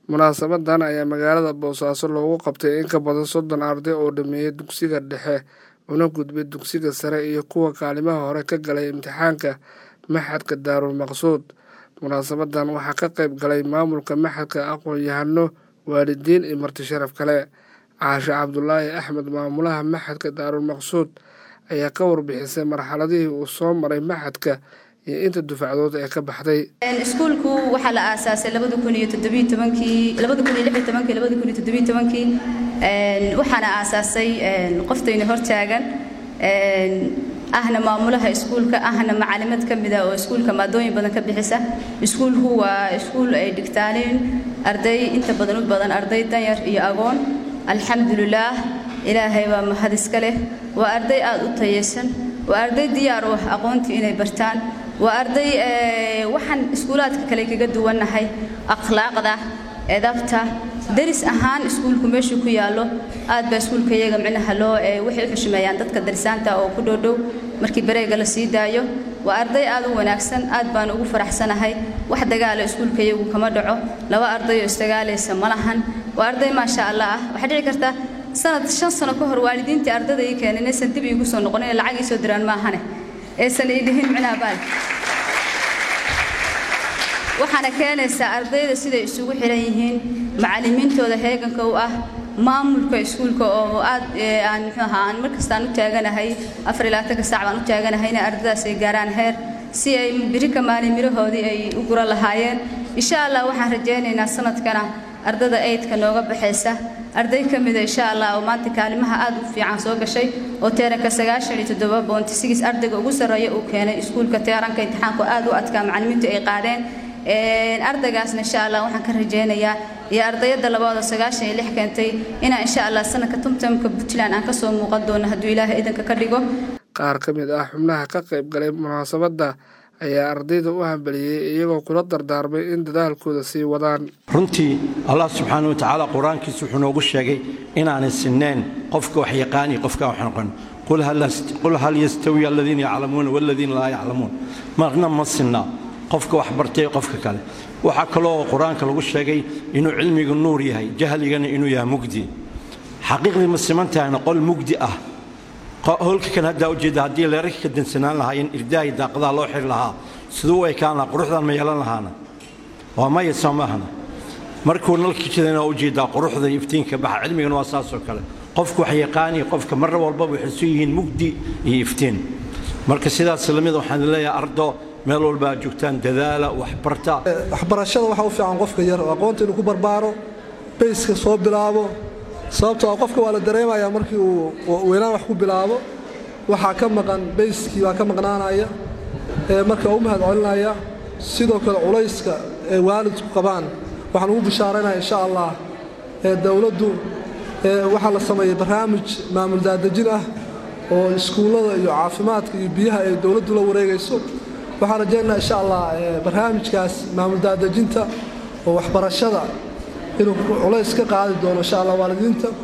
Munaasabadan ayaa magaalada Boosaaso loogu qabtay in ka badan 30 arday oo dhameeyay dugsiga dhexe una gudbay dugsiga sare iyo kuwa kaalimaha hore ka galay imtixaanka Maxadka Daarul Maqsuud. Munaasabadan waxaa ka qayb galay maamulka maxadka, aqoon-yahano, waalidiin iyo marti sharaf kale. Caasha Cabdullaahi Axmed, maamulaha Maxadka Daarul Maqsuud, ayaa ka warbixisay marxaladihii uu soo maray maxadka iyo inta dufcadood ee ka baxday. Iskuulku waxa la aasaasay 2016 waxaana aasaasay qoftayna hortaagan ahna maamulaha iskuulka ahna macallimad kamid ah oo iskuulka maadooyin badan ka bixisa. Iskuulku waa iskuul ay dhigtaan arday inta badan arday danyar iyo agoon. Alxamdulillah, ilaahay waa mahad iska leh. waa arday aad u tayeysan, waa arday diyaar u ah aqoontii inay bartaan, waa arday waxaan iskuulaadka kale kaga duwanahay akhlaaqda, edabta, daris ahaan iskuulku meeshu ku yaalo aad ba iskuulka iyaga micnaha loo waxay xushmeeyaan dadka darisaanta oo ku dhow markii bareega la sii daayo. waa arday aad u wanaagsan, aad baan ugu faraxsanahay. wax dagaal iskuulka iyagu kama dhaco, laba arday oo istagaalaysa malahan. waa arday ma sha Allah waxa dhici karta sanad 5 sano ka hor waalidiinta ardayda ay keeneen aysan dib igu soo noqon in lacag soo diraan ma ahane aysan idhihin micnaha baal. waxaana keenaysa ardayda sida isugu xiran yihiin macallimiintooda heeganka u ah maamulka iskuulka oo aad aan markasta u taaganahay 24 saac baan u taaganahay in ardaydaas ay gaaraan heer si ay biri ka maalin mirahoodii ay u gura lahaayeen. insha Allah waxaan rajaynaynaa sanadkana ardayda eedka nooga baxaysa arday kamid ah insha Allah oo maanta kaalimaha aad u fiican soo gashay oo teeranka 97.6 ardayga ugu sareeya uu keenay iskuulka teeranka imtixaanku aad u adkaa macallimiintu ay qaadeen. ardaygaasna insha Allah waxaan ka rajaynayaa iyo ardayda 96 keentay in insha Allah sanadka tumtamka Puntland aan ka soo muuqan doono haddii Ilaahay idanka ka dhigo. qaar kamid ah xubnaha ka qayb galay munaasabada ayaa ardayda u hambaliyay iyagoo kula dardaarmay in dadaalkooda sii wadaan. runtii Allah subhanahu wa ta'ala quraankiisa wuxuu noogu sheegay inaan sineen qofka wax yaqaan iyo qofka wax noqon. qul hal yastawi alladhina ya'lamuuna wal ladhina la ya'lamuun. marna ma sinna qofka wax bartay qofka kale. waxa kale oo quraanka lagu sheegay inuu cilmigu nuur yahay, jahligana inuu yahay mugdi. xaqiiqdii ma simantaana qol mugdi ah howlka kan hadda u jeeda hadii la rikka dansanaan lahayn irdaay daaqada loo xir lahaa sidoo ay kaana quruxdan ma yeelan lahaana waa ma yasamaahna markuu nalka jidana u jeeda quruxda iftiinka baxa cilmigan waa saas oo kale qofku wax yaqaan qofka mar walba wuxuu yihiin mugdi iyo iftiin. marka sidaas lamid waxaan leeyahay ardo meel walba joogtaan dadaala waxbarashada waxa u fiican qofka yar aqoonta inuu ku barbaaro bayska soo bilaabo sababtoo qofka waa la dareemayaa markii uu weynaan wax ku bilaabo waxa ka maqan bayskii waa ka maqnaanaya marka uu mahad celinaya sidoo kale culayska waalidku qabaan waxaan ugu bishaaraynayaa insha Allah dawladdu waxa la sameeyay barnaamij maamul daadajin ah oo iskuulada iyo caafimaadka iyo biyaha ay dawladdu la wareegayso. waxaan rajaynayaa insha Allah barnaamijkaas maamul daadajinta oo waxbarashada inuu culays ka qaadi doono insha Allah waalidiinta.